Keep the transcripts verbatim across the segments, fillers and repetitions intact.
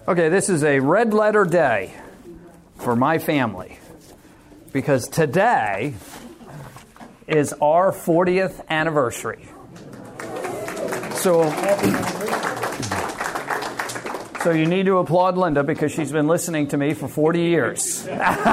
Okay, this is a red letter day for my family because today is our fortieth anniversary. So, so you need to applaud Linda because she's been listening to me for forty years.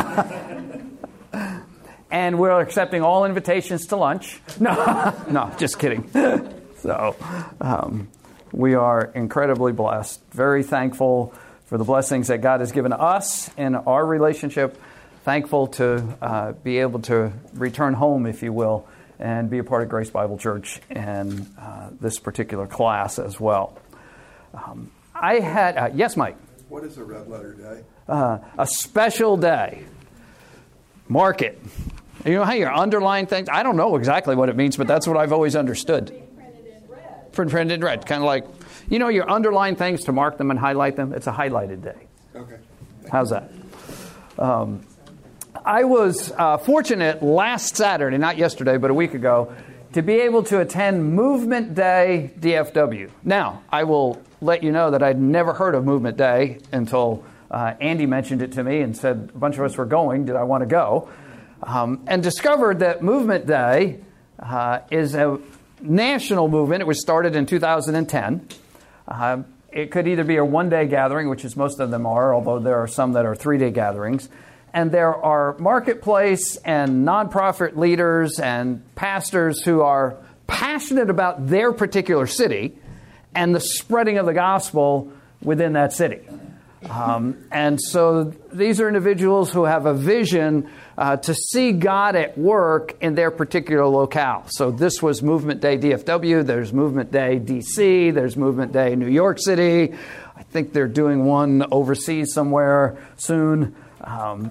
And we're accepting all invitations to lunch. No, no, just kidding. So, um, we are incredibly blessed, very thankful for the blessings that God has given us in our relationship, thankful to uh, be able to return home, if you will, and be a part of Grace Bible Church and uh, this particular class as well. Um, I had, uh, yes, Mike? What is a red letter day? Uh, a special day. Mark it. You know how you underline things? I don't know exactly what it means, but that's what I've always understood. Printed in red. Printed in red. Kind of like, you know, you underline things to mark them and highlight them. It's a highlighted day. Okay. How's that? Um, I was uh, fortunate last Saturday, not yesterday, but a week ago, to be able to attend Movement Day D F W. Now, I will let you know that I'd never heard of Movement Day until uh, Andy mentioned it to me and said a bunch of us were going. Did I want to go? Um, and discovered that Movement Day uh, is a national movement. It was started in two thousand ten. Uh, it could either be a one-day gathering, which is most of them are, although there are some that are three-day gatherings. And there are marketplace and nonprofit leaders and pastors who are passionate about their particular city and the spreading of the gospel within that city. Um, and so these are individuals who have a vision uh, to see God at work in their particular locale. So this was Movement Day D F W. There's Movement Day D C. There's Movement Day New York City. I think they're doing one overseas somewhere soon. Um,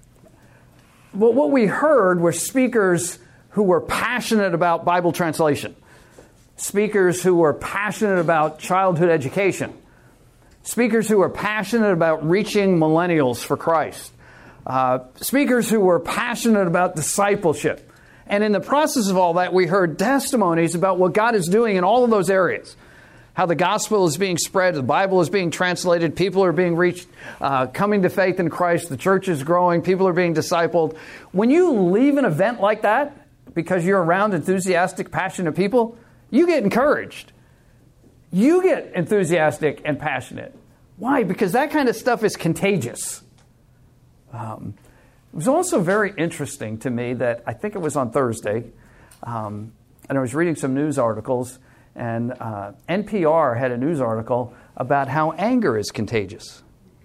but what we heard were speakers who were passionate about Bible translation, speakers who were passionate about childhood education, speakers who were passionate about reaching millennials for Christ. Uh, speakers who were passionate about discipleship. And in the process of all that, we heard testimonies about what God is doing in all of those areas. How the gospel is being spread, the Bible is being translated, people are being reached, uh, coming to faith in Christ, the church is growing, people are being discipled. When you leave an event like that, because you're around enthusiastic, passionate people, you get encouraged. You get enthusiastic and passionate. Why? Because that kind of stuff is contagious. Um, it was also very interesting to me that I think it was on Thursday, um, and I was reading some news articles, and uh, N P R had a news article about how anger is contagious.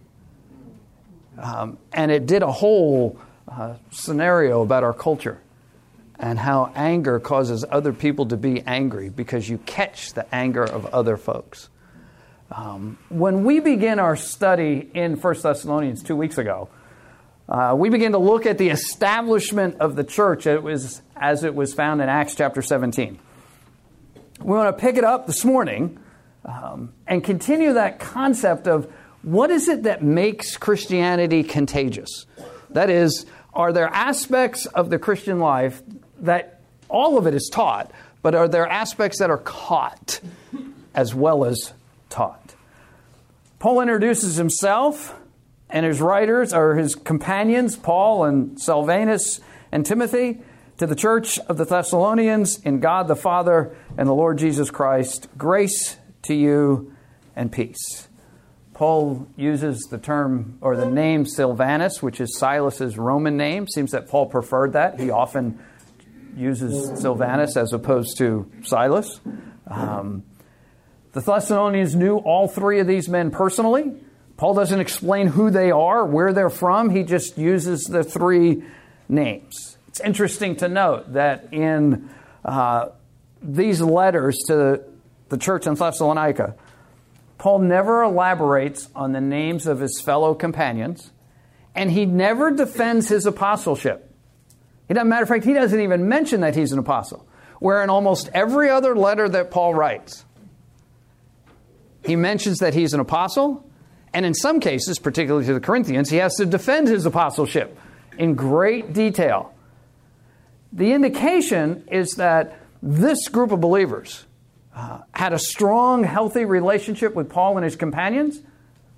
Um, and it did a whole uh, scenario about our culture and how anger causes other people to be angry because you catch the anger of other folks. Um, when we begin our study in First Thessalonians two weeks ago, uh, we begin to look at the establishment of the church as it was, as it was found in Acts chapter seventeen. We want to pick it up this morning um, and continue that concept of what is it that makes Christianity contagious? That is, are there aspects of the Christian life that all of it is taught, but are there aspects that are caught as well as taught? Paul introduces himself and his writers, or his companions, Paul and Silvanus and Timothy, to the church of the Thessalonians in God the Father and the Lord Jesus Christ. Grace to you and peace. Paul uses the term or the name Silvanus, which is Silas's Roman name. Seems that Paul preferred that. He often uses Silvanus as opposed to Silas. Um, the Thessalonians knew all three of these men personally. Paul doesn't explain who they are, where they're from. He just uses the three names. It's interesting to note that in uh, these letters to the church in Thessalonica, Paul never elaborates on the names of his fellow companions, and he never defends his apostleship. He doesn't, matter of fact, he doesn't even mention that he's an apostle, where in almost every other letter that Paul writes, he mentions that he's an apostle, and in some cases, particularly to the Corinthians, he has to defend his apostleship in great detail. The indication is that this group of believers uh, had a strong, healthy relationship with Paul and his companions,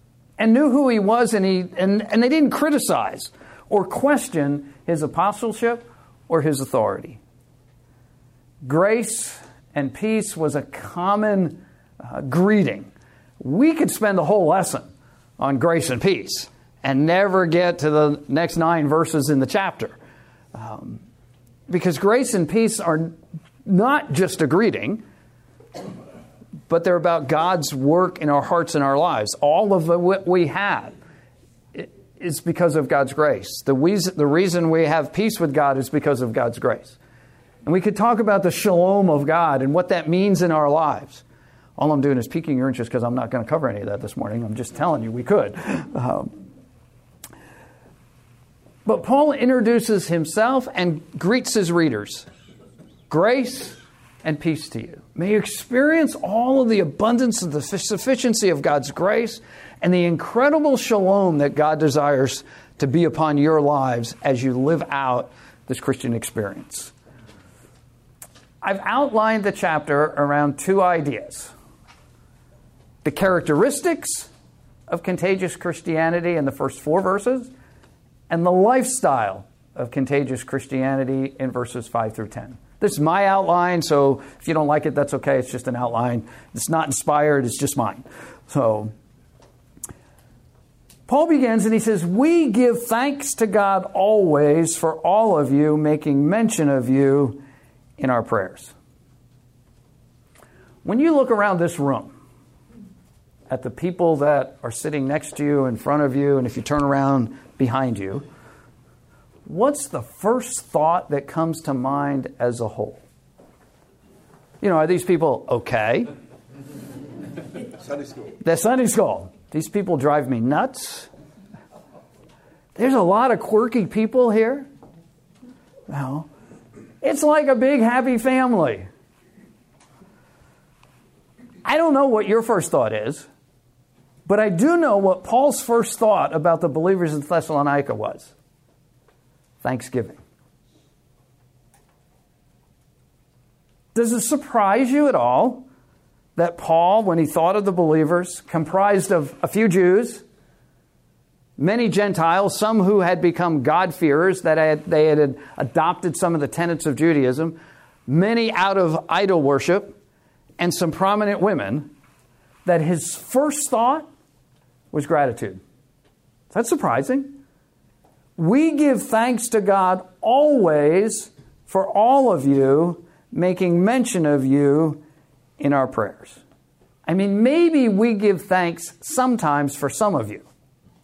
and knew who he was, and, he, and, and they didn't criticize or question his apostleship or his authority. Grace and peace was a common uh, greeting. We could spend a whole lesson on grace and peace and never get to the next nine verses in the chapter. Um, because grace and peace are not just a greeting, but they're about God's work in our hearts and our lives. All of what we have is because of God's grace. The reason, the reason we have peace with God is because of God's grace. And we could talk about the shalom of God and what that means in our lives. All I'm doing is piquing your interest because I'm not going to cover any of that this morning. I'm just telling you we could. Um, but Paul introduces himself and greets his readers. Grace and peace to you. May you experience all of the abundance of the sufficiency of God's grace and the incredible shalom that God desires to be upon your lives as you live out this Christian experience. I've outlined the chapter around two ideas. The characteristics of contagious Christianity in the first four verses, and the lifestyle of contagious Christianity in verses five through ten. This is my outline, so if you don't like it, that's okay. It's just an outline. It's not inspired, it's just mine. So, Paul begins and he says, "We give thanks to God always for all of you, making mention of you in our prayers." When you look around this room, at the people that are sitting next to you, in front of you, and if you turn around behind you, what's the first thought that comes to mind as a whole? You know, are these people okay? Sunday school. They're Sunday school. These people drive me nuts. There's a lot of quirky people here. Well, it's like a big happy family. I don't know what your first thought is, but I do know what Paul's first thought about the believers in Thessalonica was. Thanksgiving. Does it surprise you at all that Paul, when he thought of the believers, comprised of a few Jews, many Gentiles, some who had become God-fearers, that had, they had adopted some of the tenets of Judaism, many out of idol worship, and some prominent women, that his first thought was gratitude? Is that surprising? We give thanks to God always for all of you, making mention of you in our prayers. I mean, maybe we give thanks sometimes for some of you.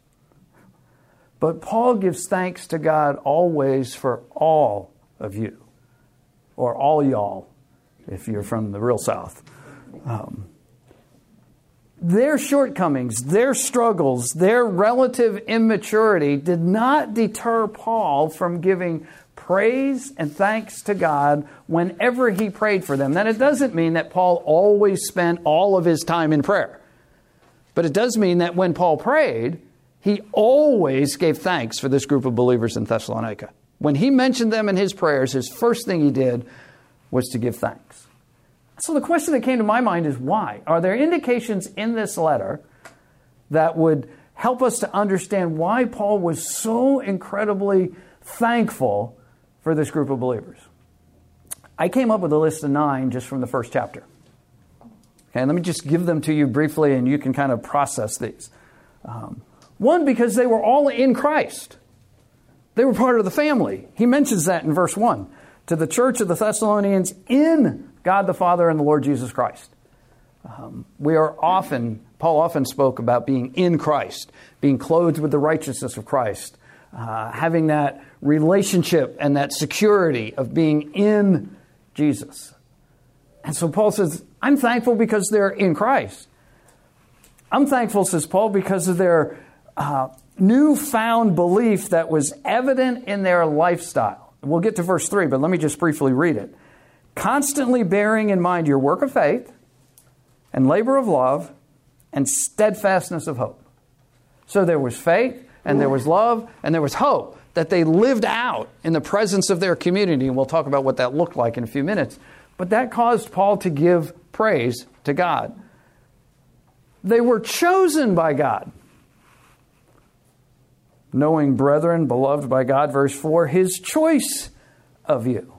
But Paul gives thanks to God always for all of you. Or all y'all, if you're from the real South. Um, their shortcomings, their struggles, their relative immaturity did not deter Paul from giving praise and thanks to God whenever he prayed for them. Now, it doesn't mean that Paul always spent all of his time in prayer. But it does mean that when Paul prayed, he always gave thanks for this group of believers in Thessalonica. When he mentioned them in his prayers, his first thing he did was to give thanks. So the question that came to my mind is why? Are there indications in this letter that would help us to understand why Paul was so incredibly thankful for this group of believers? I came up with a list of nine just from the first chapter. Okay, let me just give them to you briefly and you can kind of process these. Um, one, because they were all in Christ. They were part of the family. He mentions that in verse one. To the church of the Thessalonians in God the Father and the Lord Jesus Christ. Um, we are often, Paul often spoke about being in Christ, being clothed with the righteousness of Christ, uh, having that relationship and that security of being in Jesus. And so Paul says, I'm thankful because they're in Christ. I'm thankful, says Paul, because of their uh, newfound belief that was evident in their lifestyle. We'll get to verse three, but let me just briefly read it. Constantly bearing in mind your work of faith and labor of love and steadfastness of hope. So there was faith and there was love and there was hope that they lived out in the presence of their community. And we'll talk about what that looked like in a few minutes. But that caused Paul to give praise to God. They were chosen by God. knowing, brethren, beloved by God, verse four, his choice of you.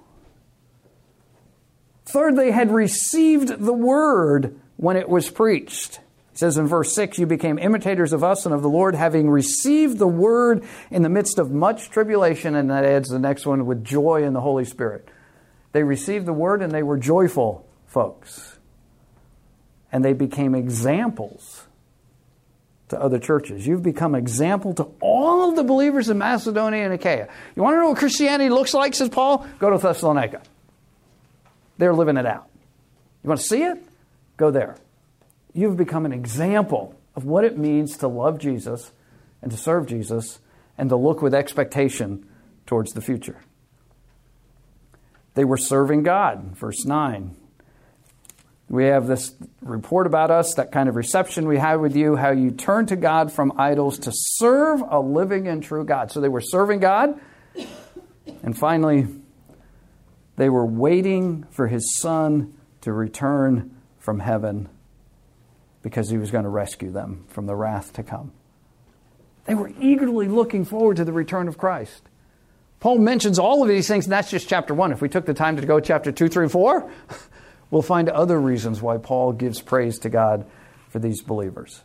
Third, they had received the word when it was preached. It says in verse six, you became imitators of us and of the Lord, having received the word in the midst of much tribulation. And that adds the next one, with joy in the Holy Spirit. They received the word and they were joyful folks. And they became examples to other churches. You've become example to all of the believers in Macedonia and Achaia. You want to know what Christianity looks like, says Paul? Go to Thessalonica. They're living it out. You want to see it? Go there. You've become an example of what it means to love Jesus and to serve Jesus and to look with expectation towards the future. They were serving God. Verse nine. We have this report about us, that kind of reception we had with you, how you turned to God from idols to serve a living and true God. So they were serving God. And finally, they were waiting for his Son to return from heaven because he was going to rescue them from the wrath to come. They were eagerly looking forward to the return of Christ. Paul mentions all of these things, and that's just chapter one. If we took the time to go chapter two, three, and four, we'll find other reasons why Paul gives praise to God for these believers.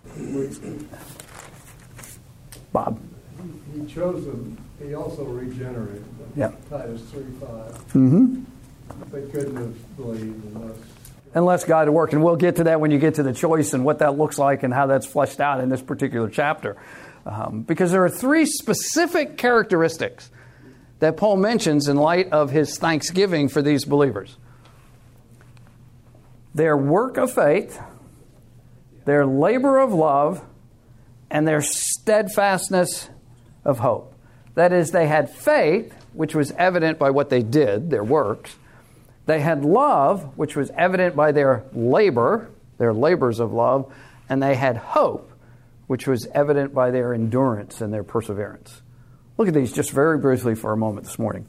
Bob. He chose them. He also regenerated them. Yeah. Titus three five. Mm-hmm. They couldn't have believed unless... Unless God had worked. And we'll get to that when you get to the choice and what that looks like and how that's fleshed out in this particular chapter. Um, because there are three specific characteristics that Paul mentions in light of his thanksgiving for these believers. Their work of faith, their labor of love, and their steadfastness of hope. That is, they had faith, which was evident by what they did, their works. They had love, which was evident by their labor, their labors of love. And they had hope, which was evident by their endurance and their perseverance. Look at these just very briefly for a moment this morning.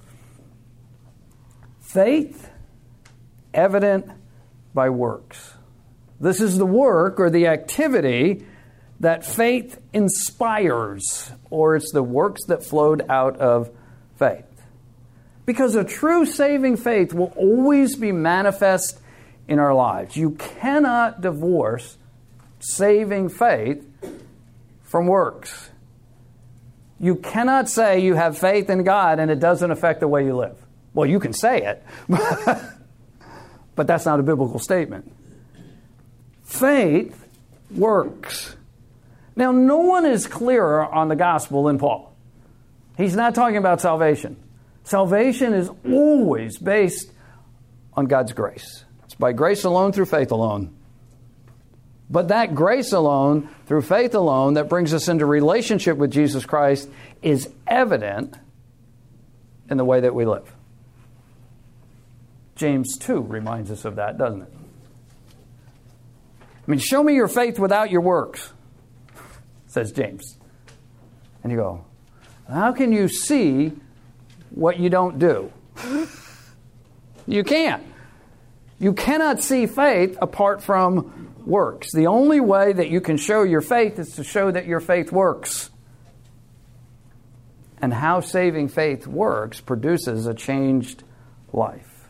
Faith, evident by works. This is the work or the activity that faith inspires, or it's the works that flowed out of faith. Because a true saving faith will always be manifest in our lives. You cannot divorce saving faith from works. You cannot say you have faith in God and it doesn't affect the way you live. Well, you can say it, but that's not a biblical statement. Faith works. Now, no one is clearer on the gospel than Paul. He's not talking about salvation. Salvation is always based on God's grace. It's by grace alone, through faith alone. But that grace alone, through faith alone, that brings us into relationship with Jesus Christ is evident in the way that we live. James two reminds us of that, doesn't it? I mean, show me your faith without your works, says James. And you go, how can you see what you don't do? You can't. You cannot see faith apart from works. The only way that you can show your faith is to show that your faith works. And how saving faith works produces a changed life.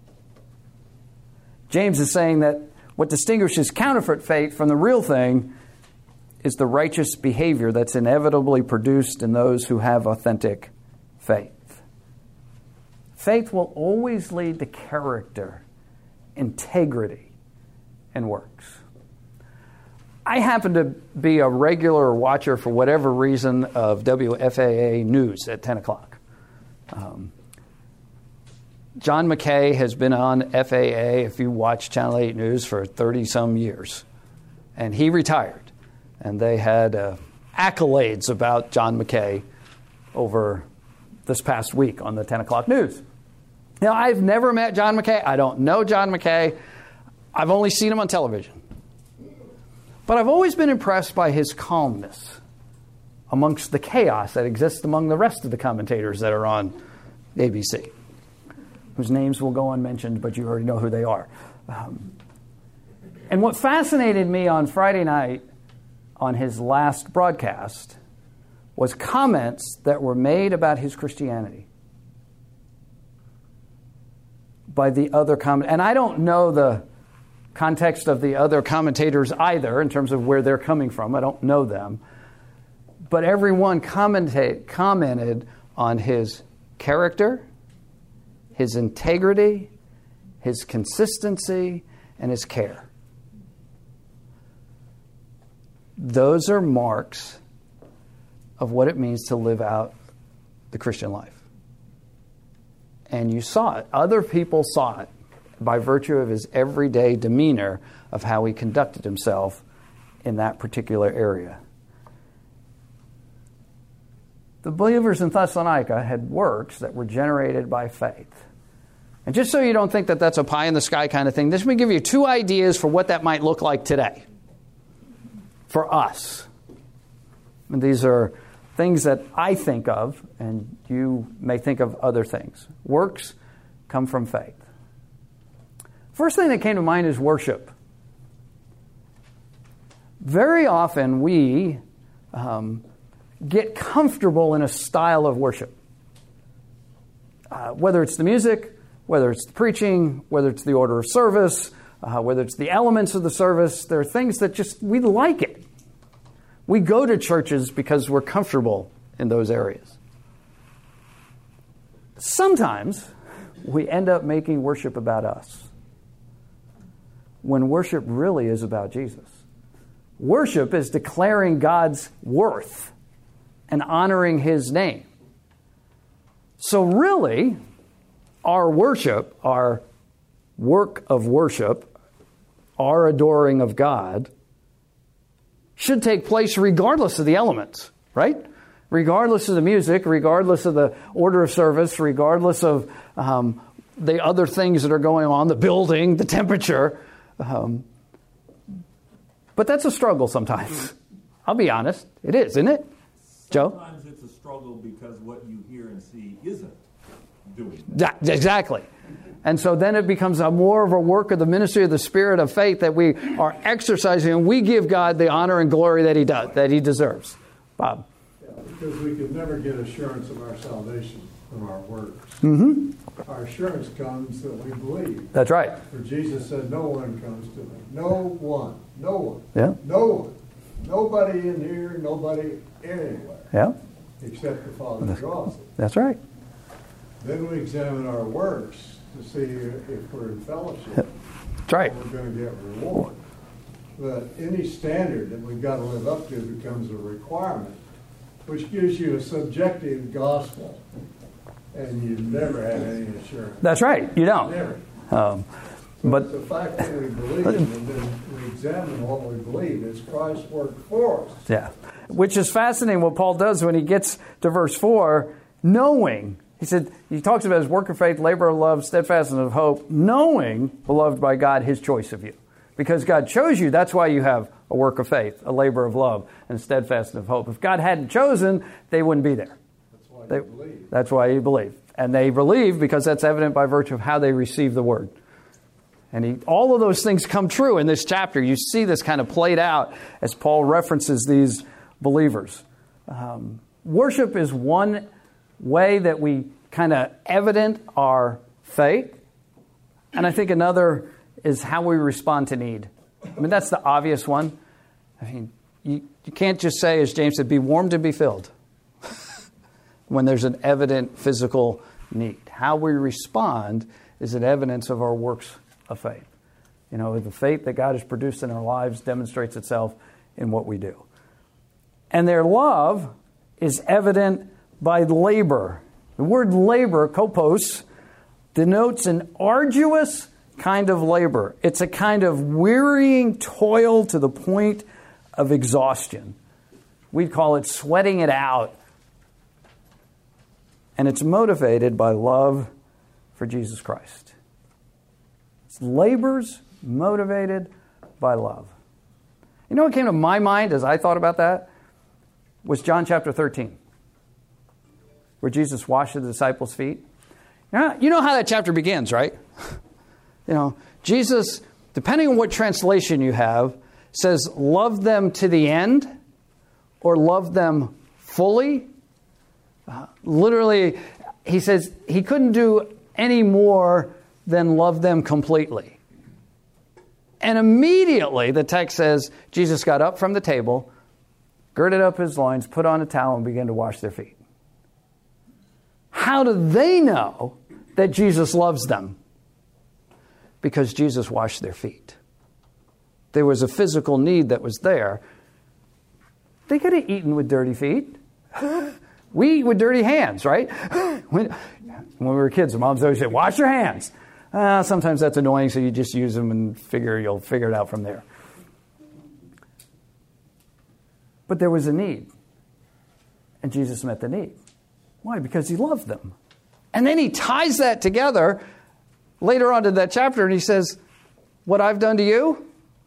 James is saying that what distinguishes counterfeit faith from the real thing is the righteous behavior that's inevitably produced in those who have authentic faith. Faith will always lead to character, integrity, and works. I happen to be a regular watcher, for whatever reason, of W F A A News at ten o'clock. Um, John McKay has been on F A A, if you watch Channel eight News, for thirty-some years. And he retired. And they had uh, accolades about John McKay over this past week on the ten o'clock news. Now, I've never met John McKay. I don't know John McKay. I've only seen him on television. But I've always been impressed by his calmness amongst the chaos that exists among the rest of the commentators that are on A B C, whose names will go unmentioned, but you already know who they are. Um, and what fascinated me on Friday night on his last broadcast was comments that were made about his Christianity by the other comment. And I don't know the context of the other commentators either in terms of where they're coming from. I don't know them. But everyone commentate, commented on his character, his integrity, his consistency, and his care. Those are marks of what it means to live out the Christian life. And you saw it. Other people saw it by virtue of his everyday demeanor of how he conducted himself in that particular area. The believers in Thessalonica had works that were generated by faith. And just so you don't think that that's a pie in the sky kind of thing, this may give you two ideas for what that might look like today for us. And these are things that I think of, and you may think of other things. Works come from faith. First thing that came to mind is worship. Very often we um, get comfortable in a style of worship. Uh, whether it's the music, whether it's the preaching, whether it's the order of service, uh, whether it's the elements of the service, there are things that just, we like it. We go to churches because we're comfortable in those areas. Sometimes we end up making worship about us, when worship really is about Jesus. Worship is declaring God's worth and honoring His name. So really, our worship, our work of worship, our adoring of God, should take place regardless of the elements, right? Regardless of the music, regardless of the order of service, regardless of um, the other things that are going on, the building, the temperature. Um, but that's a struggle sometimes. I'll be honest. It is, isn't it? Joe? Sometimes it's a struggle because what you hear and see isn't doing that. Exactly. And so then it becomes a more of a work of the ministry of the Spirit of faith that we are exercising, and we give God the honor and glory that He does, that He deserves. Bob? Yeah, because we could never get assurance of our salvation from our works. Mm-hmm. Our assurance comes that we believe. That's right. For Jesus said, no one comes to me. No one. No one. Yeah. No one. Nobody in here, nobody anywhere. Yeah. Except the Father draws it. That's right. Then we examine our works to see if we're in fellowship. That's right. We're going to get reward. But any standard that we've got to live up to becomes a requirement, which gives you a subjective gospel, and you never have any assurance. That's right. You don't. Never. Um, but, but the fact that we believe, and then we examine what we believe, it's Christ's work for us. Yeah. Which is fascinating what Paul does when he gets to verse four, knowing. He said, he talks about his work of faith, labor of love, steadfastness of hope, knowing, beloved by God, His choice of you. Because God chose you, that's why you have a work of faith, a labor of love, and steadfastness of hope. If God hadn't chosen, they wouldn't be there. That's why they, you believe. That's why you believe. And they believe because that's evident by virtue of how they receive the word. And he, all of those things come true in this chapter. You see this kind of played out as Paul references these believers. Um, worship is one way that we kind of evident our faith. And I think another is how we respond to need. I mean, that's the obvious one. I mean, you, you can't just say, as James said, be warmed and be filled when there's an evident physical need. How we respond is an evidence of our works of faith. You know, the faith that God has produced in our lives demonstrates itself in what we do. And their love is evident by labor. The word labor, kopos, denotes an arduous kind of labor. It's a kind of wearying toil to the point of exhaustion. We'd call it sweating it out. And it's motivated by love for Jesus Christ. It's labors motivated by love. You know what came to my mind as I thought about that? Was John chapter thirteen, where Jesus washed the disciples' feet. You know, you know how that chapter begins, right? You know, Jesus, depending on what translation you have, says, love them to the end or love them fully. Uh, literally, he says he couldn't do any more than love them completely. And immediately, the text says, Jesus got up from the table, girded up his loins, put on a towel, and began to wash their feet. How do they know that Jesus loves them? Because Jesus washed their feet. There was a physical need that was there. They could have eaten with dirty feet. We eat with dirty hands, right? When, when we were kids, the moms always said, wash your hands. Uh, sometimes that's annoying, so you just use them and figure you'll figure it out from there. But there was a need. And Jesus met the need. Why? Because he loved them. And then he ties that together later on in that chapter, and he says, what I've done to you,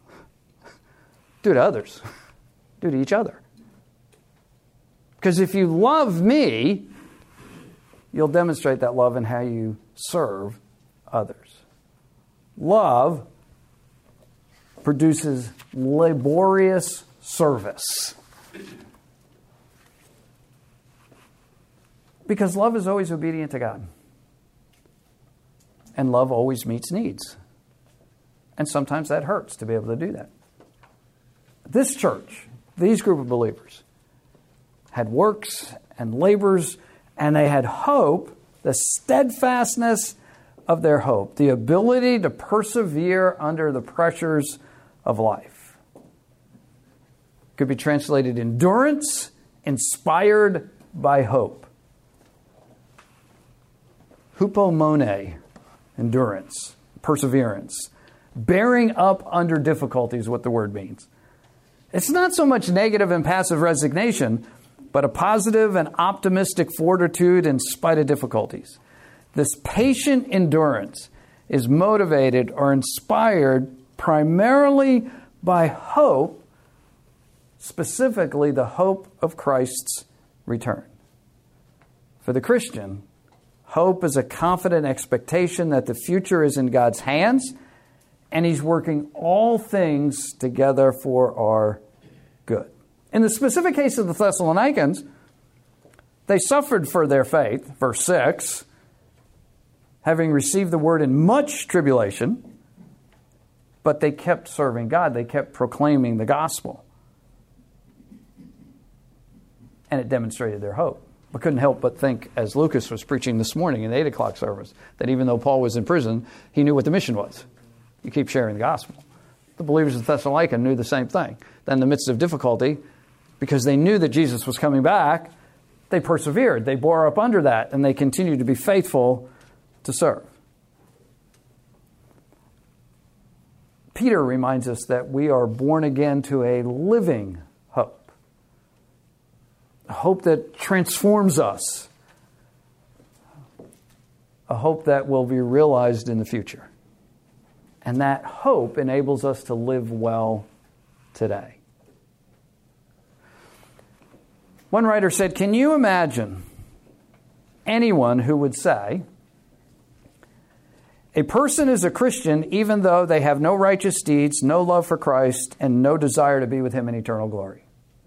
do to others. Do to each other. Because if you love me, you'll demonstrate that love in how you serve others. Love produces laborious service. Because love is always obedient to God. And love always meets needs. And sometimes that hurts to be able to do that. This church, these group of believers, had works and labors, and they had hope, the steadfastness of their hope, the ability to persevere under the pressures of life. Could be translated endurance, inspired by hope. Hupomone, endurance, perseverance. Bearing up under difficulty is what the word means. It's not so much negative and passive resignation, but a positive and optimistic fortitude in spite of difficulties. This patient endurance is motivated or inspired primarily by hope, specifically the hope of Christ's return. For the Christian, hope is a confident expectation that the future is in God's hands, and He's working all things together for our good. In the specific case of the Thessalonians, they suffered for their faith, verse six, having received the word in much tribulation, but they kept serving God. They kept proclaiming the gospel. And it demonstrated their hope. I couldn't help but think, as Lucas was preaching this morning in the eight o'clock service, that even though Paul was in prison, he knew what the mission was. You keep sharing the gospel. The believers of Thessalonica knew the same thing. Then in the midst of difficulty, because they knew that Jesus was coming back, they persevered. They bore up under that, and they continued to be faithful to serve. Peter reminds us that we are born again to a living hope. A hope that transforms us. A hope that will be realized in the future. And that hope enables us to live well today. One writer said, can you imagine anyone who would say, a person is a Christian even though they have no righteous deeds, no love for Christ, and no desire to be with Him in eternal glory?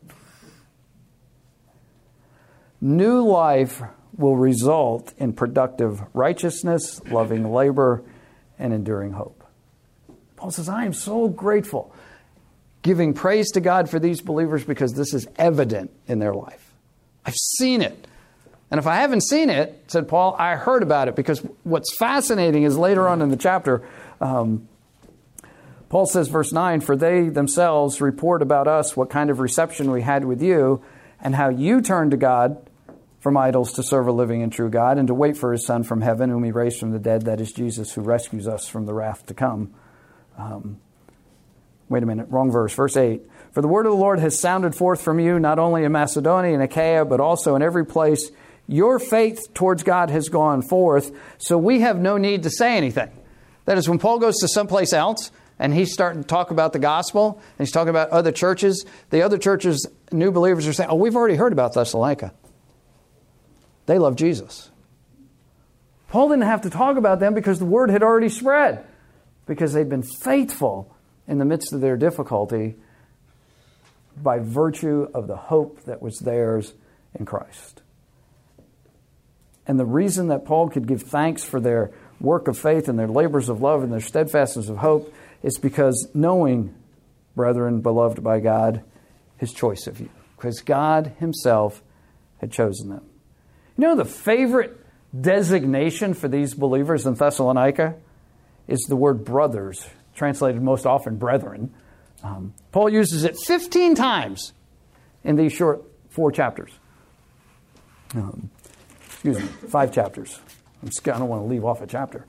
New life will result in productive righteousness, loving labor, and enduring hope. Paul says, I am so grateful, giving praise to God for these believers because this is evident in their life. I've seen it. And if I haven't seen it, said Paul, I heard about it, because what's fascinating is later on in the chapter, um, Paul says, verse nine, for they themselves report about us what kind of reception we had with you and how you turned to God from idols to serve a living and true God and to wait for His Son from heaven, whom He raised from the dead, that is Jesus, who rescues us from the wrath to come. Um, wait a minute, wrong verse, verse eight. For the word of the Lord has sounded forth from you, not only in Macedonia and Achaia, but also in every place. Your faith towards God has gone forth, so we have no need to say anything. That is, when Paul goes to someplace else and he's starting to talk about the gospel, and he's talking about other churches, the other churches, new believers are saying, oh, we've already heard about Thessalonica. They love Jesus. Paul didn't have to talk about them because the word had already spread. Because they'd been faithful in the midst of their difficulty by virtue of the hope that was theirs in Christ. And the reason that Paul could give thanks for their work of faith and their labors of love and their steadfastness of hope is because knowing, brethren, beloved by God, His choice of you. Because God Himself had chosen them. You know, the favorite designation for these believers in Thessalonica is the word brothers, translated most often brethren. Um, Paul uses it fifteen times in these short four chapters. Um, excuse me, five chapters. I'm just, I don't want to leave off a chapter.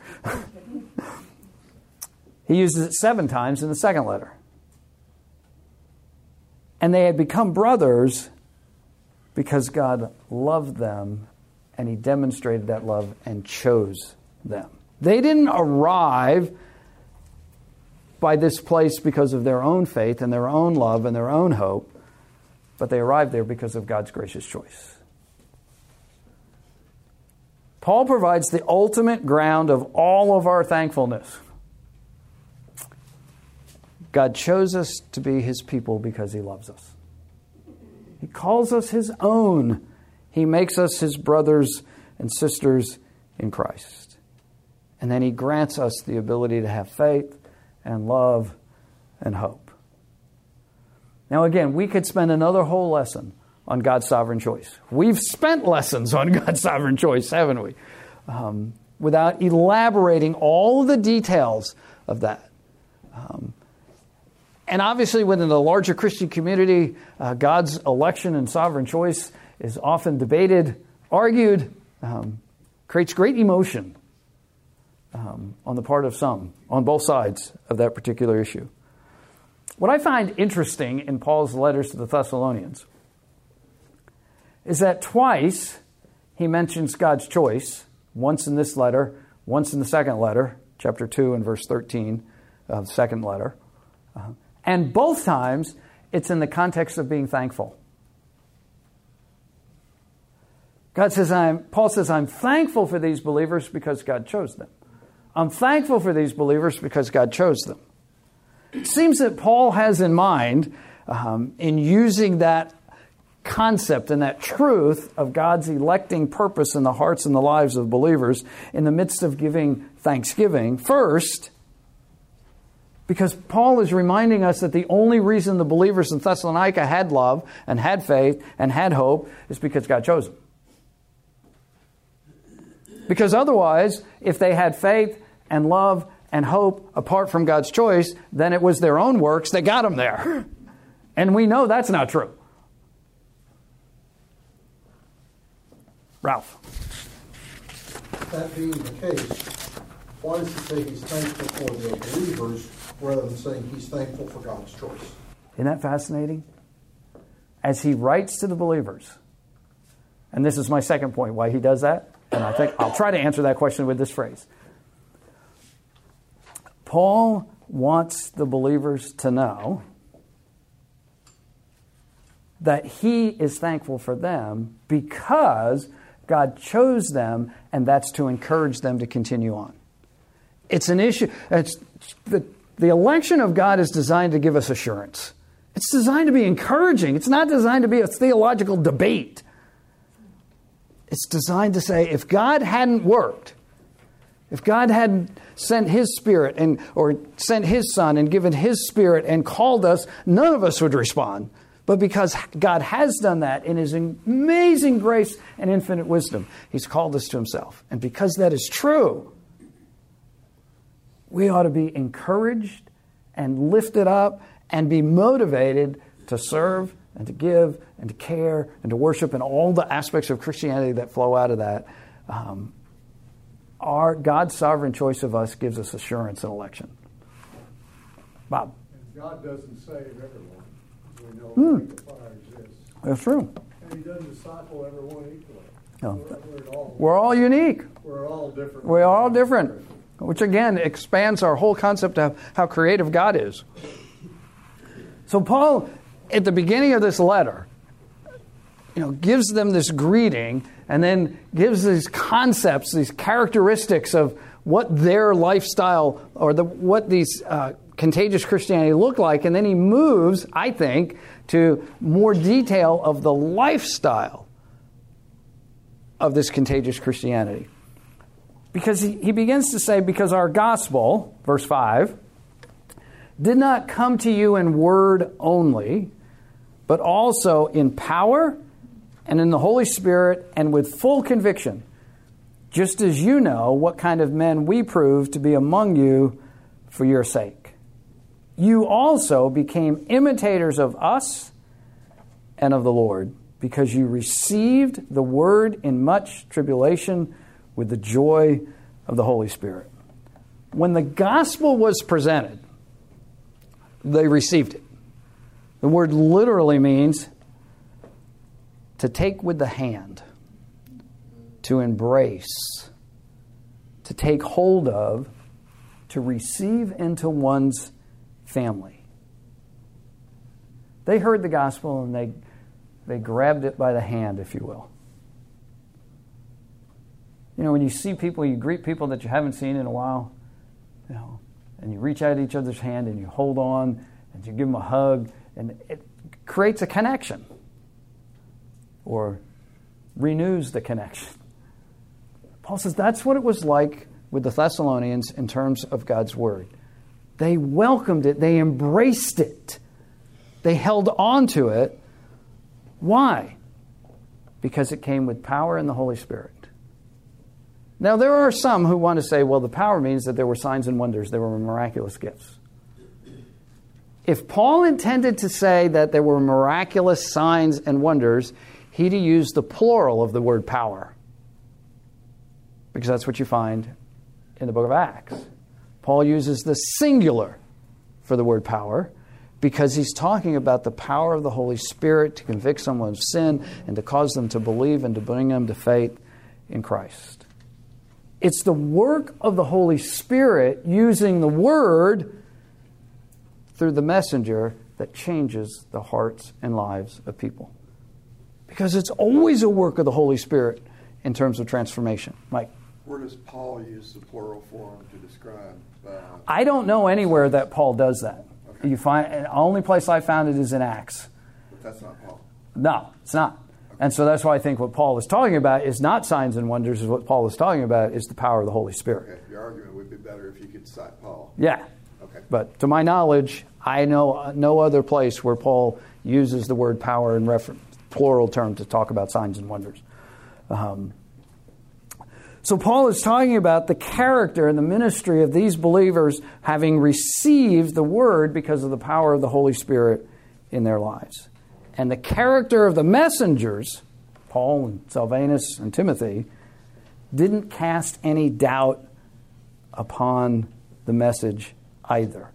He uses it seven times in the second letter. And they had become brothers because God loved them and He demonstrated that love and chose them. They didn't arrive by this place because of their own faith and their own love and their own hope, but they arrived there because of God's gracious choice. Paul provides the ultimate ground of all of our thankfulness. God chose us to be His people because He loves us. He calls us His own. He makes us His brothers and sisters in Christ. And then He grants us the ability to have faith and love and hope. Now again, we could spend another whole lesson on God's sovereign choice. We've spent lessons on God's sovereign choice, haven't we? Um, without elaborating all the details of that. Um, and obviously within the larger Christian community, uh, God's election and sovereign choice is often debated, argued, um, creates great emotion um, on the part of some, on both sides of that particular issue. What I find interesting in Paul's letters to the Thessalonians is that twice he mentions God's choice, once in this letter, once in the second letter, chapter two and verse thirteen of the second letter. Uh, and both times it's in the context of being thankful. God says, I'm, Paul says, I'm thankful for these believers because God chose them. I'm thankful for these believers because God chose them. It seems that Paul has in mind, um, in using that concept and that truth of God's electing purpose in the hearts and the lives of believers in the midst of giving thanksgiving, first, because Paul is reminding us that the only reason the believers in Thessalonica had love and had faith and had hope is because God chose them. Because otherwise, if they had faith and love and hope apart from God's choice, then it was their own works that got them there. And we know that's not true. Ralph. That being the case, why does he say he's thankful for the believers rather than saying he's thankful for God's choice? Isn't that fascinating? As he writes to the believers, and this is my second point, why he does that, and I think I'll try to answer that question with this phrase. Paul wants the believers to know that he is thankful for them because God chose them, and that's to encourage them to continue on. It's an issue. It's, the, the election of God is designed to give us assurance. It's designed to be encouraging. It's not designed to be a theological debate. It's designed to say, if God hadn't worked, if God hadn't sent His Spirit and or sent His Son and given His Spirit and called us, none of us would respond. But because God has done that in His amazing grace and infinite wisdom, He's called us to Himself. And because that is true, we ought to be encouraged and lifted up and be motivated to serve and to give and to care and to worship and all the aspects of Christianity that flow out of that. Um, our God's sovereign choice of us gives us assurance in election. Bob. And God doesn't save everyone. We know Hmm. the fire exists. That's true. And He doesn't disciple everyone equally. No. We're, we're, all, We're all unique. we're all different. We're all different. Which again expands our whole concept of how creative God is. So Paul, at the beginning of this letter, you know, gives them this greeting and then gives these concepts, these characteristics of what their lifestyle or the, what these uh, contagious Christianity look like. And then he moves, I think, to more detail of the lifestyle of this contagious Christianity. Because he, he begins to say, because our gospel, verse five, did not come to you in word only, but also in power and in the Holy Spirit and with full conviction, just as you know what kind of men we proved to be among you for your sake. You also became imitators of us and of the Lord, because you received the word in much tribulation with the joy of the Holy Spirit. When the gospel was presented, they received it. The word literally means to take with the hand, to embrace, to take hold of, to receive into one's family. They heard the gospel and they, they grabbed it by the hand, if you will. You know, when you see people, you greet people that you haven't seen in a while, you know, and you reach out to each other's hand and you hold on and you give them a hug, and it creates a connection or renews the connection. Paul says that's what it was like with the Thessalonians in terms of God's word. They welcomed it. They embraced it. They held on to it. Why? Because it came with power and the Holy Spirit. Now, there are some who want to say, well, the power means that there were signs and wonders. There were miraculous gifts. If Paul intended to say that there were miraculous signs and wonders, he'd use the plural of the word power. Because that's what you find in the book of Acts. Paul uses the singular for the word power because he's talking about the power of the Holy Spirit to convict someone of sin and to cause them to believe and to bring them to faith in Christ. It's the work of the Holy Spirit using the Word through the messenger that changes the hearts and lives of people. Because it's always a work of the Holy Spirit in terms of transformation. Mike? Where does Paul use the plural form to describe? Uh, I don't know anywhere that Paul does that. Okay. You find the only place I found it is in Acts. But that's not Paul. No, it's not. And so that's why I think what Paul is talking about is not signs and wonders. Is what Paul is talking about is the power of the Holy Spirit. Okay, your argument would be better if you could cite Paul. Yeah. Okay. But to my knowledge, I know no other place where Paul uses the word power in refer- plural term to talk about signs and wonders. Um, so Paul is talking about the character and the ministry of these believers having received the word because of the power of the Holy Spirit in their lives. And the character of the messengers, Paul and Silvanus and Timothy, didn't cast any doubt upon the message either.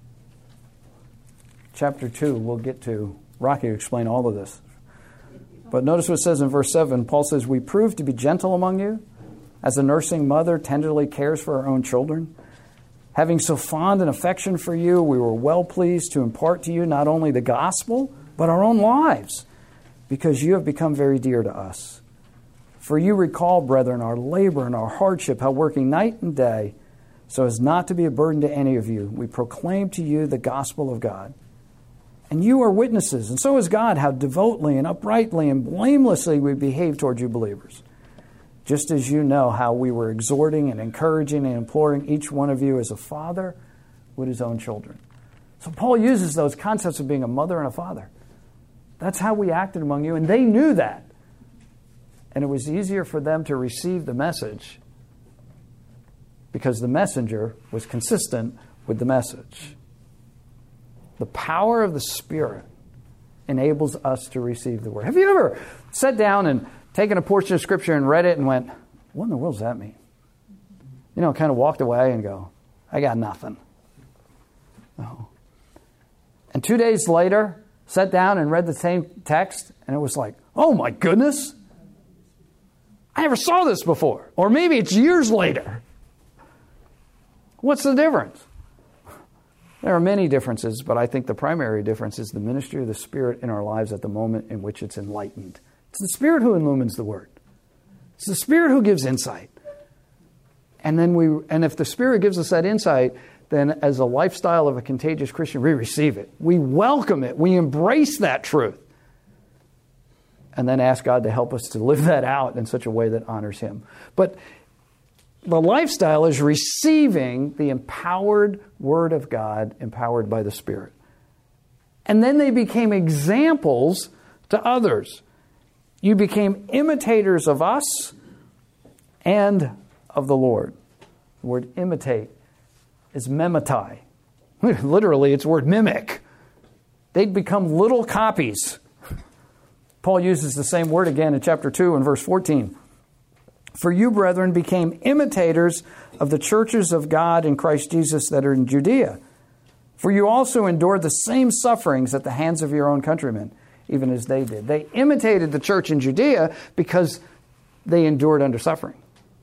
Chapter two, we'll get to. Rocky will explain all of this. But notice what it says in verse seven. Paul says, we proved to be gentle among you, as a nursing mother tenderly cares for her own children. Having so fond an affection for you, we were well pleased to impart to you not only the gospel, but our own lives, because you have become very dear to us. For you recall, brethren, our labor and our hardship, how working night and day, so as not to be a burden to any of you, we proclaim to you the gospel of God. And you are witnesses, and so is God, how devotedly and uprightly and blamelessly we behave toward you believers. Just as you know how we were exhorting and encouraging and imploring each one of you as a father with his own children. So Paul uses those concepts of being a mother and a father. That's how we acted among you, and they knew that. And it was easier for them to receive the message because the messenger was consistent with the message. The power of the Spirit enables us to receive the Word. Have you ever sat down and taken a portion of Scripture and read it and went, what in the world does that mean? You know, kind of walked away and go, I got nothing. No. And two days later, sat down and read the same text, and it was like, oh my goodness, I never saw this before. Or maybe it's years later. What's the difference? There are many differences, but I think the primary difference is the ministry of the Spirit in our lives at the moment in which it's enlightened. It's the Spirit who illumines the Word. It's the Spirit who gives insight. And then we, and if the Spirit gives us that insight, then as a lifestyle of a contagious Christian, we receive it. We welcome it. We embrace that truth. and then ask God to help us to live that out in such a way that honors Him. But the lifestyle is receiving the empowered Word of God, empowered by the Spirit. And then they became examples to others. You became imitators of us and of the Lord. The word imitate is memetai. Literally, it's the word mimic. They'd become little copies. Paul uses the same word again in chapter two and verse fourteen. For you, brethren, became imitators of the churches of God in Christ Jesus that are in Judea. For you also endured the same sufferings at the hands of your own countrymen, even as they did. They imitated the church in Judea because they endured under suffering.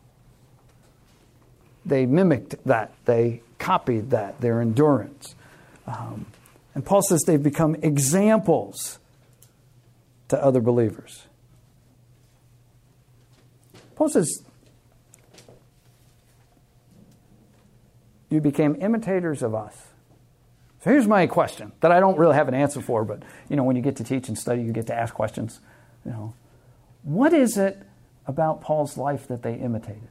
They mimicked that. They copied that, their endurance. Um, and Paul says they've become examples to other believers. Paul says, you became imitators of us. So here's my question that I don't really have an answer for, but you know, when you get to teach and study, you get to ask questions. You know, what is it about Paul's life that they imitated?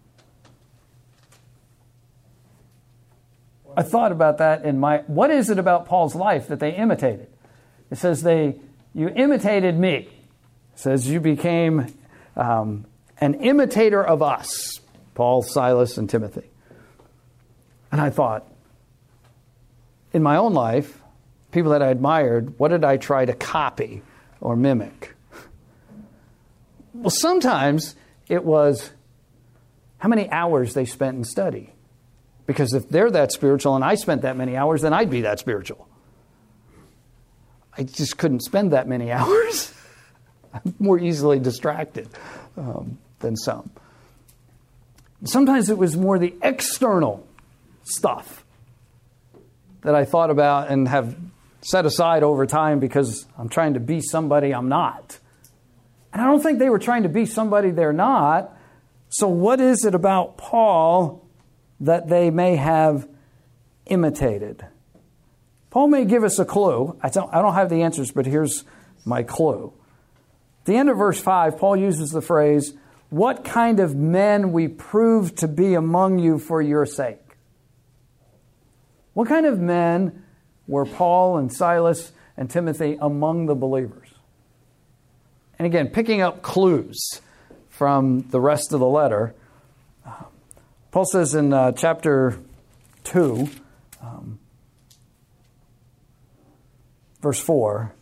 I thought about that in my, what is it about Paul's life that they imitated? It says they, you imitated me. It says you became um, an imitator of us, Paul, Silas, and Timothy. And I thought, in my own life, people that I admired, what did I try to copy or mimic? Well, sometimes it was how many hours they spent in study. Because if they're that spiritual and I spent that many hours, then I'd be that spiritual. I just couldn't spend that many hours. I'm more easily distracted um, than some. Sometimes it was more the external stuff that I thought about and have set aside over time because I'm trying to be somebody I'm not. And I don't think they were trying to be somebody they're not. So what is it about Paul that they may have imitated? Paul may give us a clue. I don't, I don't have the answers, but here's my clue. At the end of verse five, Paul uses the phrase, what kind of men we proved to be among you for your sake. What kind of men were Paul and Silas and Timothy among the believers? And again, picking up clues from the rest of the letter, Paul says in uh, chapter two, um, verse four,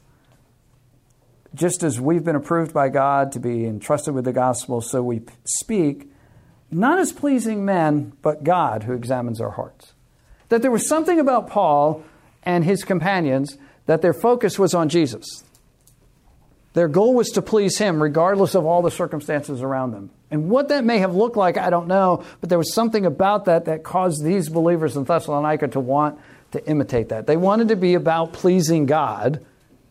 just as we've been approved by God to be entrusted with the gospel, so we speak, not as pleasing men, but God who examines our hearts. That there was something about Paul and his companions that their focus was on Jesus. Their goal was to please Him regardless of all the circumstances around them. And what that may have looked like, I don't know, but there was something about that that caused these believers in Thessalonica to want to imitate that. They wanted to be about pleasing God,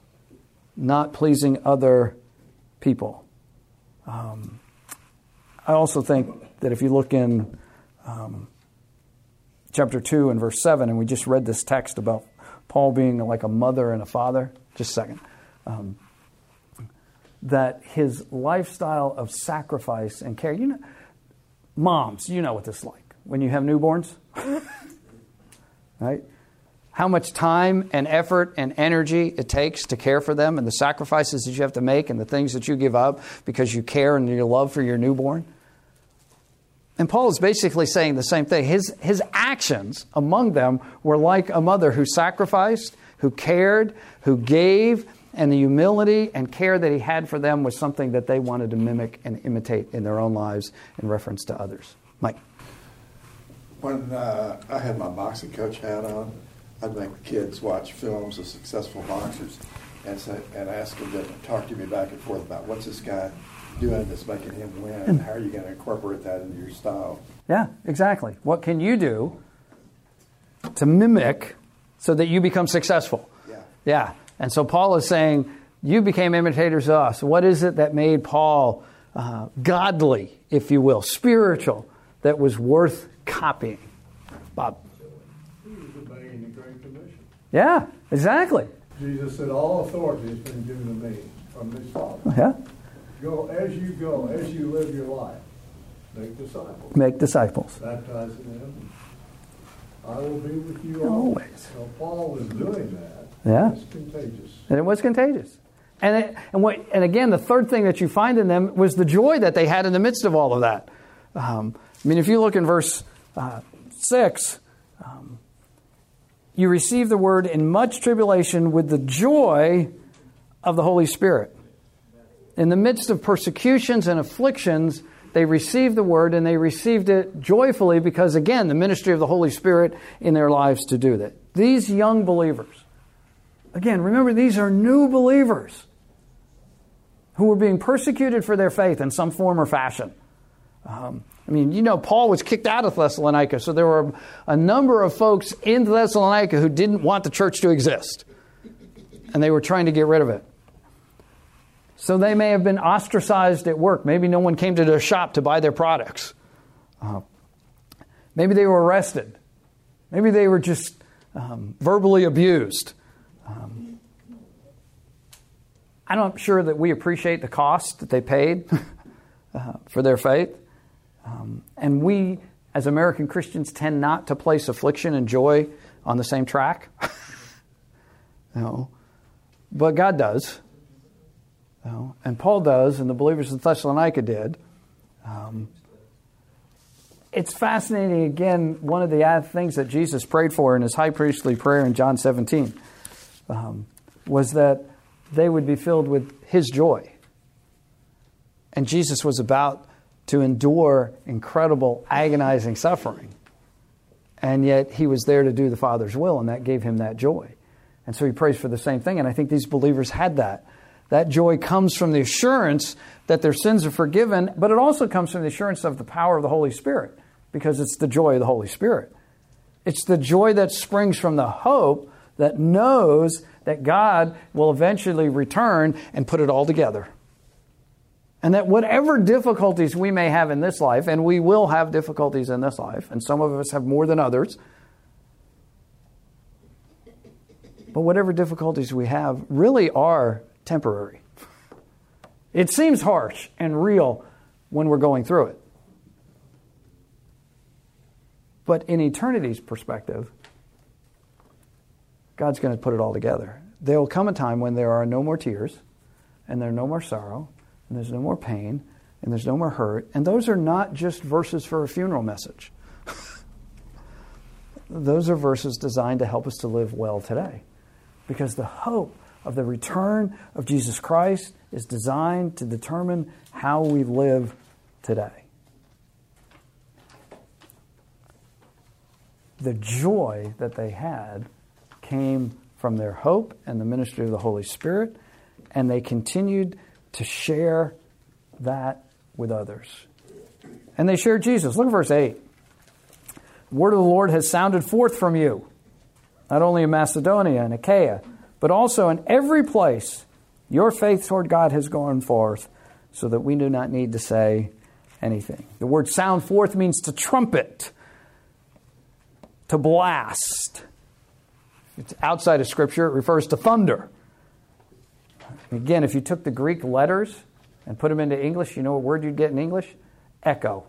not pleasing other people. Um, I also think that if you look in um, chapter two and verse seven, and we just read this text about Paul being like a mother and a father, just a second, um, that his lifestyle of sacrifice and care, you know, moms, you know what this is like when you have newborns, right? How much time and effort and energy it takes to care for them and the sacrifices that you have to make and the things that you give up because you care and your love for your newborn. And Paul is basically saying the same thing. His, his actions among them were like a mother who sacrificed, who cared, who gave, and the humility and care that he had for them was something that they wanted to mimic and imitate in their own lives in reference to others. Mike. When uh, I had my boxing coach hat on, I'd make the kids watch films of successful boxers and say, and ask them to talk to me back and forth about what's this guy doing that's making him win, and how are you going to incorporate that into your style? Yeah, exactly. What can you do to mimic so that you become successful? Yeah. Yeah. And so Paul is saying, you became imitators of us. What is it that made Paul uh, godly, if you will, spiritual, that was worth copying? Bob. He was obeying the Great Commission. Yeah, exactly. Jesus said, all authority has been given to me. from these fathers. Yeah. Go as you go, as you live your life, make disciples. Make disciples. Baptizing them. I will be with you Always. always. So Paul was doing that. Yeah. It's contagious. And it was contagious. And it, and what and again, the third thing that you find in them was the joy that they had in the midst of all of that. Um, I mean, if you look in verse uh, six, um, you receive the word in much tribulation with the joy of the Holy Spirit. In the midst of persecutions and afflictions, they received the word, and they received it joyfully because, again, the ministry of the Holy Spirit in their lives to do that. These young believers, again, remember, these are new believers who were being persecuted for their faith in some form or fashion. Um, I mean, you know, Paul was kicked out of Thessalonica, so there were a number of folks in Thessalonica who didn't want the church to exist, and they were trying to get rid of it. So they may have been ostracized at work. Maybe no one came to their shop to buy their products. Uh, maybe they were arrested. Maybe they were just um, verbally abused. Um, I'm not sure that we appreciate the cost that they paid uh, for their faith. Um, and we, as American Christians, tend not to place affliction and joy on the same track. No. But God does. No. And Paul does, and the believers in Thessalonica did. Um, it's fascinating, again, one of the things that Jesus prayed for in his high priestly prayer in John seventeen um, was that they would be filled with his joy. And Jesus was about to endure incredible, agonizing suffering. And yet he was there to do the Father's will, and that gave him that joy. And so he prays for the same thing, and I think these believers had that. That joy comes from the assurance that their sins are forgiven, but it also comes from the assurance of the power of the Holy Spirit, because it's the joy of the Holy Spirit. It's the joy that springs from the hope that knows that God will eventually return and put it all together. And that whatever difficulties we may have in this life, and we will have difficulties in this life, and some of us have more than others, but whatever difficulties we have really are temporary. It seems harsh and real when we're going through it. But in eternity's perspective, God's going to put it all together. There will come a time when there are no more tears, and there's no more sorrow, and there's no more pain, and there's no more hurt. And those are not just verses for a funeral message. Those are verses designed to help us to live well today. Because the hope of the return of Jesus Christ is designed to determine how we live today. The joy that they had came from their hope and the ministry of the Holy Spirit, and they continued to share that with others. And they shared Jesus. Look at verse eight. The word of the Lord has sounded forth from you, not only in Macedonia and Achaia, but also in every place your faith toward God has gone forth, so that we do not need to say anything. The word sound forth means to trumpet, to blast. It's outside of Scripture. It refers to thunder. Again, if you took the Greek letters and put them into English, you know what word you'd get in English? Echo.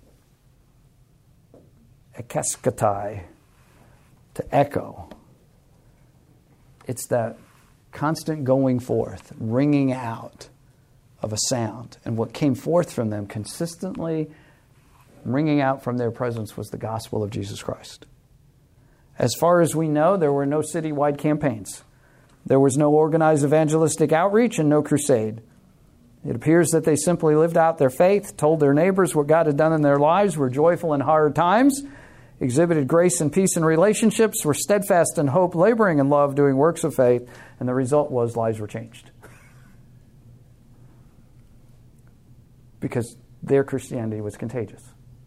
Ekeskatai. To echo. It's that constant going forth, ringing out of a sound. And what came forth from them consistently ringing out from their presence was the gospel of Jesus Christ. As far as we know, there were no citywide campaigns. There was no organized evangelistic outreach and no crusade. It appears that they simply lived out their faith, told their neighbors what God had done in their lives, were joyful in hard times, exhibited grace and peace in relationships, were steadfast in hope, laboring in love, doing works of faith, and the result was lives were changed. Because their Christianity was contagious.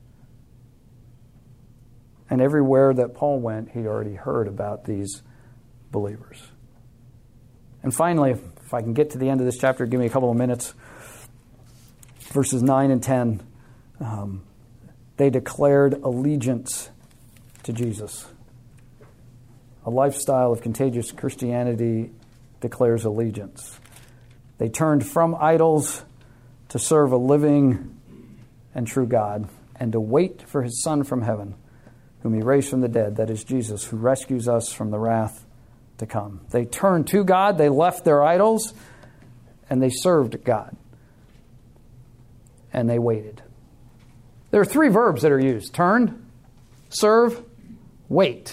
And everywhere that Paul went, he'd already heard about these believers. And finally, if, if I can get to the end of this chapter, give me a couple of minutes. Verses nine and ten. Um, they declared allegiance to Jesus. A lifestyle of contagious Christianity declares allegiance. They turned from idols to serve a living and true God, and to wait for his Son from heaven, whom he raised from the dead, that is Jesus, who rescues us from the wrath to come. They turned to God, they left their idols, and they served God. And they waited. There are three verbs that are used: turn, serve, wait.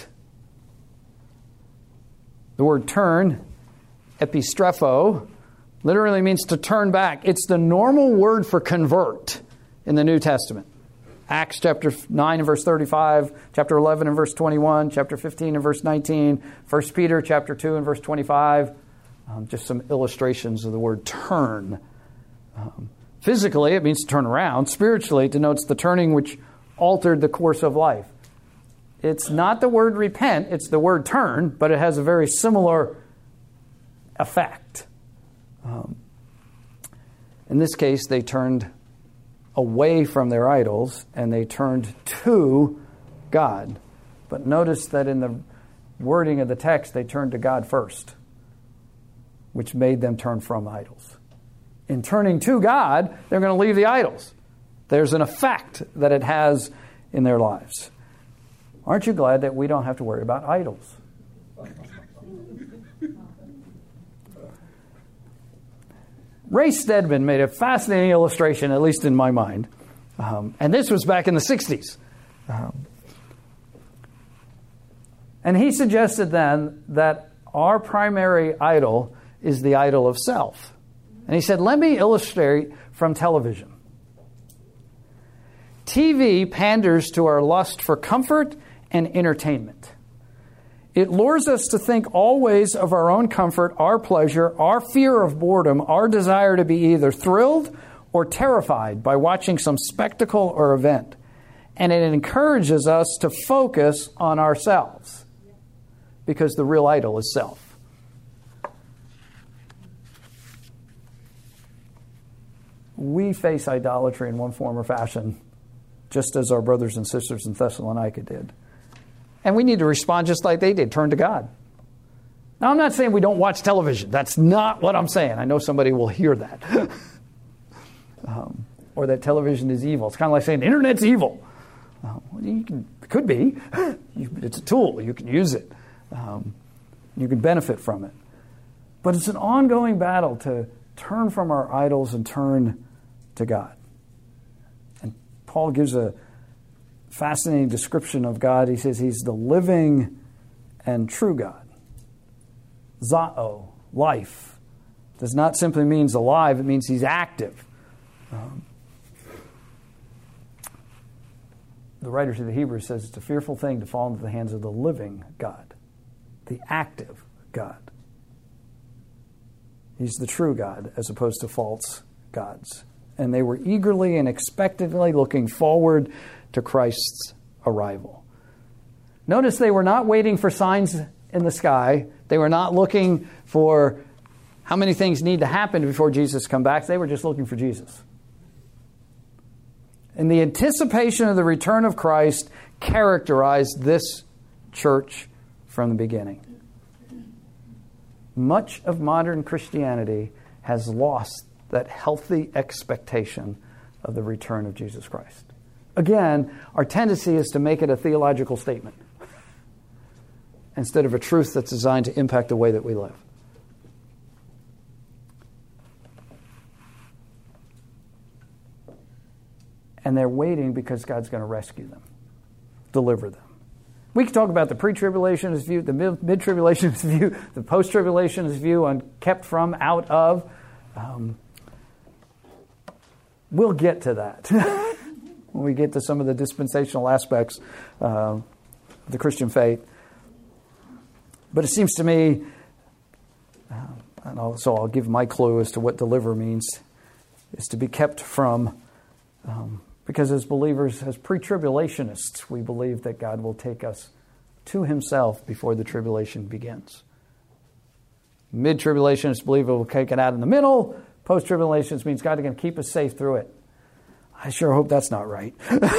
The word turn, epistrepho, literally means to turn back. It's the normal word for convert in the New Testament. Acts chapter nine and verse thirty-five, chapter eleven and verse twenty-one, chapter fifteen and verse nineteen, First Peter chapter two and verse twenty-five. Um, just some illustrations of the word turn. Um, physically, it means to turn around. Spiritually, it denotes the turning which altered the course of life. It's not the word repent, it's the word turn, but it has a very similar effect. Um, in this case, they turned away from their idols and they turned to God. But notice that in the wording of the text, they turned to God first, which made them turn from idols. In turning to God, they're going to leave the idols. There's an effect that it has in their lives. Aren't you glad that we don't have to worry about idols? Ray Stedman made a fascinating illustration, at least in my mind. Um, and this was back in the sixties. Um, and he suggested then that our primary idol is the idol of self. And he said, let me illustrate from television. T V panders to our lust for comfort and entertainment. It lures us to think always of our own comfort, our pleasure, our fear of boredom, our desire to be either thrilled or terrified by watching some spectacle or event. And it encourages us to focus on ourselves, because the real idol is self. We face idolatry in one form or fashion, just as our brothers and sisters in Thessalonica did. And we need to respond just like they did, turn to God. Now, I'm not saying we don't watch television. That's not what I'm saying. I know somebody will hear that. um, or that television is evil. It's kind of like saying the internet's evil. Uh, well, you can, it could be. you, it's a tool. You can use it. Um, you can benefit from it. But it's an ongoing battle to turn from our idols and turn to God. And Paul gives a fascinating description of God. He says he's the living and true God. Zao, life, does not simply mean alive, it means he's active. Um, the writer to the Hebrews says it's a fearful thing to fall into the hands of the living God, the active God. He's the true God as opposed to false gods. And they were eagerly and expectantly looking forward to Christ's arrival. Notice they were not waiting for signs in the sky. They were not looking for how many things need to happen before Jesus comes back. They were just looking for Jesus. And the anticipation of the return of Christ characterized this church from the beginning. Much of modern Christianity has lost that healthy expectation of the return of Jesus Christ. Again, our tendency is to make it a theological statement instead of a truth that's designed to impact the way that we live. And they're waiting because God's going to rescue them, deliver them. We can talk about the pre-tribulationist view, the mid-tribulationist view, the post-tribulationist view on kept from, out of. Um, we'll get to that when we get to some of the dispensational aspects uh, of the Christian faith. But it seems to me, uh, and I'll, so I'll give my clue as to what deliver means, is to be kept from. Um, because as believers, as pre-tribulationists, we believe that God will take us to himself before the tribulation begins. Mid-tribulationists believe it will take it out in the middle. Post-tribulationists means God is going to keep us safe through it. I sure hope that's not right.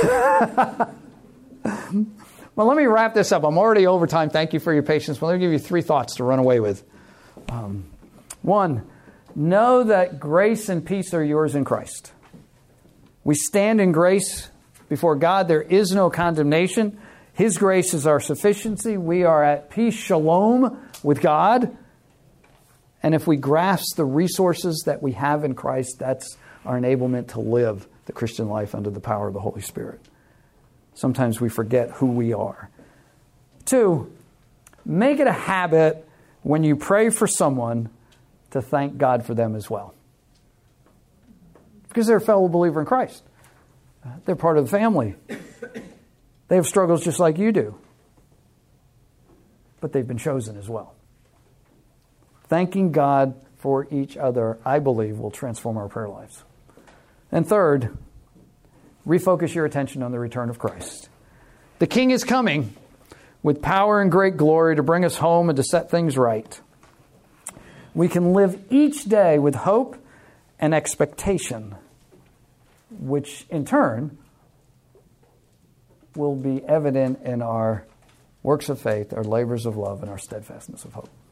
Well, let me wrap this up. I'm already over time. Thank you for your patience. Well, let me give you three thoughts to run away with. Um, one, know that grace and peace are yours in Christ. We stand in grace before God. There is no condemnation. His grace is our sufficiency. We are at peace, shalom, with God. And if we grasp the resources that we have in Christ, that's our enablement to live the Christian life under the power of the Holy Spirit. Sometimes we forget who we are. Two, make it a habit when you pray for someone to thank God for them as well. Because they're a fellow believer in Christ. They're part of the family. They have struggles just like you do. But they've been chosen as well. Thanking God for each other, I believe, will transform our prayer lives. And third, refocus your attention on the return of Christ. The King is coming with power and great glory to bring us home and to set things right. We can live each day with hope and expectation, which in turn will be evident in our works of faith, our labors of love, and our steadfastness of hope.